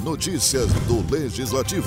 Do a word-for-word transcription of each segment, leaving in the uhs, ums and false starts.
Notícias do Legislativo.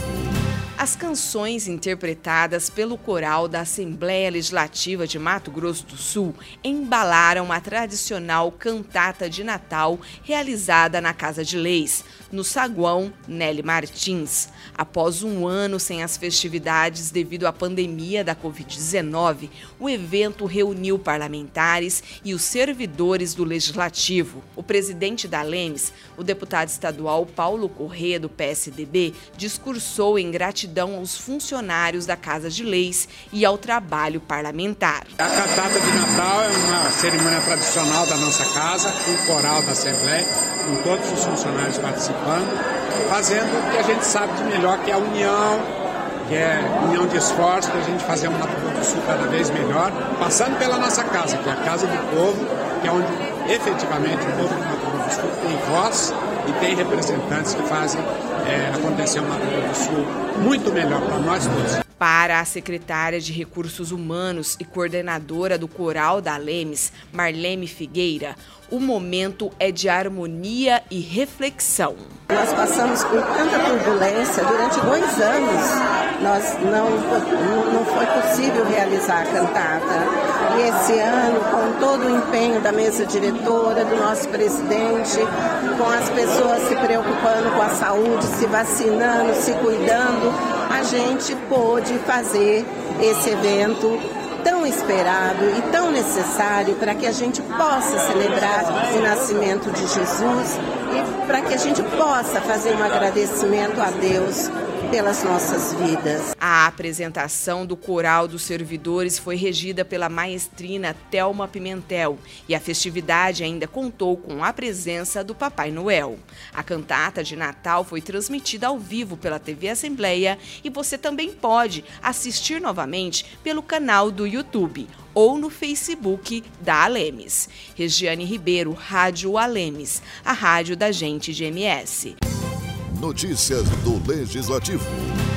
As canções interpretadas pelo coral da Assembleia Legislativa de Mato Grosso do Sul embalaram a tradicional cantata de Natal realizada na Casa de Leis, no saguão Nelly Martins. Após um ano sem as festividades devido à pandemia da covid dezenove, o evento reuniu parlamentares e os servidores do Legislativo. O presidente da Alemes, o deputado estadual Paulo Corrêa, do P S D B, discursou em gratidão aos funcionários da Casa de Leis e ao trabalho parlamentar. A cantata de Natal é uma cerimônia tradicional da nossa casa, com o coral da Assembleia, com todos os funcionários participando, fazendo o que a gente sabe de melhor, que é a união, que é união de esforços para a gente fazer um Mato Grosso do Sul cada vez melhor, passando pela nossa casa, que é a Casa do Povo, que é onde efetivamente o povo do Mato Grosso do Sul tem voz e tem representantes que fazem é, acontecer o Mato Grosso do Sul muito melhor para nós todos. Para a secretária de Recursos Humanos e coordenadora do Coral da Alemes, Marlene Figueira, o momento é de harmonia e reflexão. Nós passamos por tanta turbulência durante dois anos. Nós não, não foi possível realizar a cantata. E esse ano, com todo o empenho da mesa diretora, do nosso presidente, com as pessoas se preocupando com a saúde, se vacinando, se cuidando, a gente pôde fazer esse evento tão esperado e tão necessário para que a gente possa celebrar o nascimento de Jesus e para que a gente possa fazer um agradecimento a Deus pelas nossas vidas. A apresentação do Coral dos Servidores foi regida pela maestrina Thelma Pimentel e a festividade ainda contou com a presença do Papai Noel. A cantata de Natal foi transmitida ao vivo pela T V Assembleia e você também pode assistir novamente pelo canal do YouTube ou no Facebook da Alemes. Regiane Ribeiro, Rádio Alemes, a rádio da gente de M S. Notícias do Legislativo.